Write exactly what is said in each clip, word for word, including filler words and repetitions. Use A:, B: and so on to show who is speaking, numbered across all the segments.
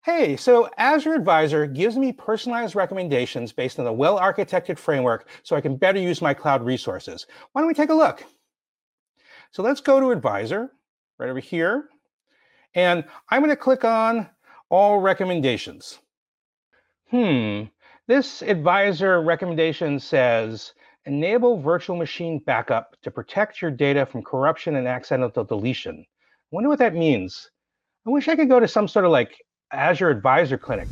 A: Hey, so Azure Advisor gives me personalized recommendations based on a well-architected framework so I can better use my cloud resources. Why don't we take a look? So let's go to Advisor, right over here, and I'm going to click on All Recommendations. Hmm, this Advisor recommendation says, enable virtual machine backup to protect your data from corruption and accidental deletion. I wonder what that means. I wish I could go to some sort of like Azure Advisor Clinic.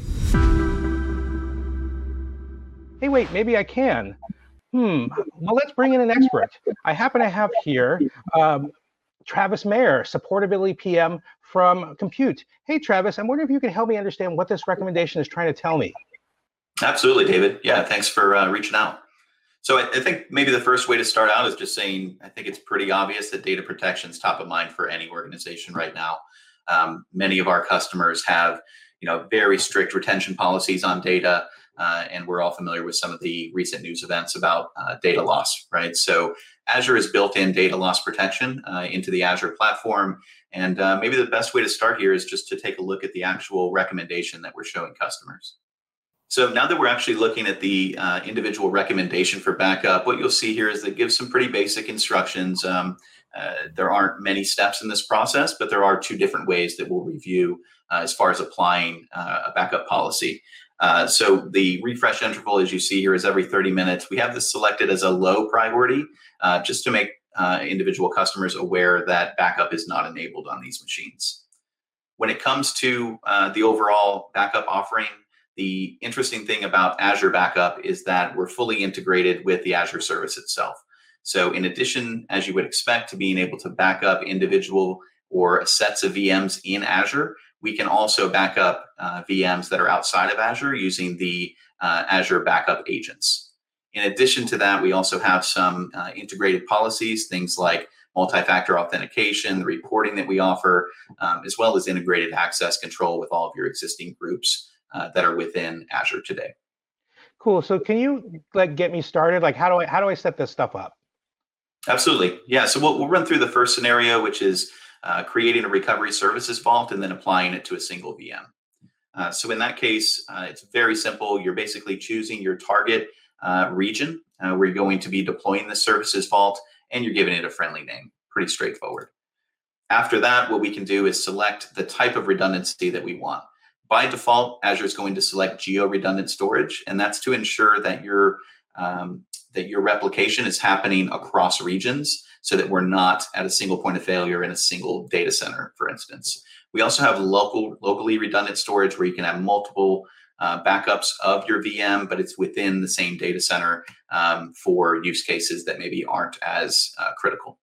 A: Hey, wait, maybe I can. Hmm, well, let's bring in an expert. I happen to have here um, Travis Mayer, Supportability P M from Compute. Hey, Travis, I'm wondering if you can help me understand what this recommendation is trying to tell me.
B: Absolutely, David. Yeah, thanks for uh, reaching out. So I, I think maybe the first way to start out is just saying, I think it's pretty obvious that data protection is top of mind for any organization right now. Um, many of our customers have, you know, very strict retention policies on data, uh, and we're all familiar with some of the recent news events about uh, data loss, right? So Azure has built in data loss protection uh, into the Azure platform, and uh, maybe the best way to start here is just to take a look at the actual recommendation that we're showing customers. So now that we're actually looking at the uh, individual recommendation for backup, what you'll see here is that it gives some pretty basic instructions. Um, uh, there aren't many steps in this process, but there are two different ways that we'll review uh, as far as applying uh, a backup policy. Uh, so the refresh interval, as you see here, is every thirty minutes. We have this selected as a low priority uh, just to make uh, individual customers aware that backup is not enabled on these machines. When it comes to uh, the overall backup offering, the interesting thing about Azure Backup is that we're fully integrated with the Azure service itself. So in addition, as you would expect, to being able to back up individual or sets of V Ms in Azure, we can also back up uh, V Ms that are outside of Azure using the uh, Azure Backup agents. In addition to that, we also have some uh, integrated policies, things like multi-factor authentication, the reporting that we offer, um, as well as integrated access control with all of your existing groups Uh, that are within Azure today.
A: Cool. So can you like get me started? Like, how do I how do I set this stuff up?
B: Absolutely. Yeah. So we'll, we'll run through the first scenario, which is uh, creating a recovery services vault and then applying it to a single V M. Uh, so in that case, uh, it's very simple. You're basically choosing your target uh, region uh, where you're going to be deploying the services vault, and you're giving it a friendly name. Pretty straightforward. After that, what we can do is select the type of redundancy that we want. By default, Azure is going to select geo-redundant storage, and that's to ensure that your um, that your replication is happening across regions so that we're not at a single point of failure in a single data center, for instance. We also have local, locally redundant storage where you can have multiple uh, backups of your V M, but it's within the same data center um, for use cases that maybe aren't as uh, critical.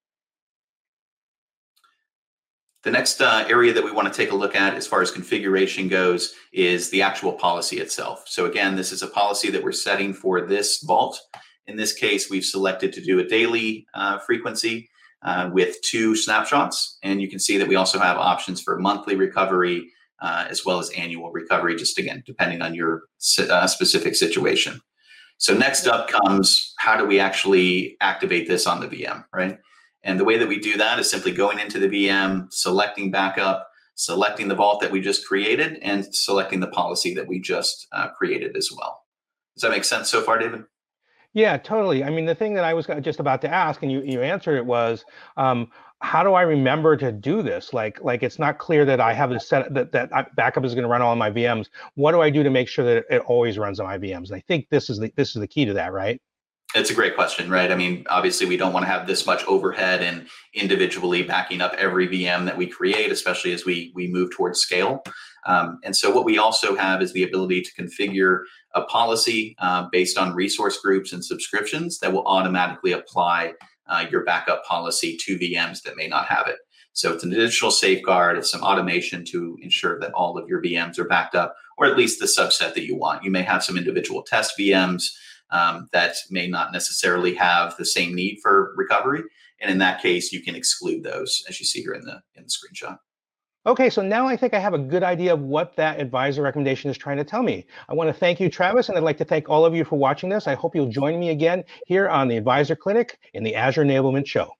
B: The next uh, area that we want to take a look at as far as configuration goes is the actual policy itself. So again, this is a policy that we're setting for this vault. In this case, we've selected to do a daily uh, frequency uh, with two snapshots. And you can see that we also have options for monthly recovery uh, as well as annual recovery, just again, depending on your uh, specific situation. So next up comes, how do we actually activate this on the V M, right? And the way that we do that is simply going into the V M, selecting backup, selecting the vault that we just created, and selecting the policy that we just uh, created as well. Does that make sense so far, David?
A: Yeah, totally. I mean, the thing that I was just about to ask, and you, you answered it, was um, how do I remember to do this? Like, like it's not clear that I have this set that that backup is going to run all on my V Ms. What do I do to make sure that it always runs on my V Ms? And I think this is the this is the key to that, right?
B: It's a great question, right? I mean, obviously, we don't want to have this much overhead and individually backing up every V M that we create, especially as we we move towards scale. Um, and so what we also have is the ability to configure a policy uh, based on resource groups and subscriptions that will automatically apply uh, your backup policy to V Ms that may not have it. So it's an additional safeguard, it's some automation to ensure that all of your V Ms are backed up, or at least the subset that you want. You may have some individual test V Ms Um, that may not necessarily have the same need for recovery. And in that case, you can exclude those, as you see here in the in the screenshot.
A: Okay, so now I think I have a good idea of what that advisor recommendation is trying to tell me. I want to thank you, Travis, and I'd like to thank all of you for watching this. I hope you'll join me again here on the Advisor Clinic in the Azure Enablement Show.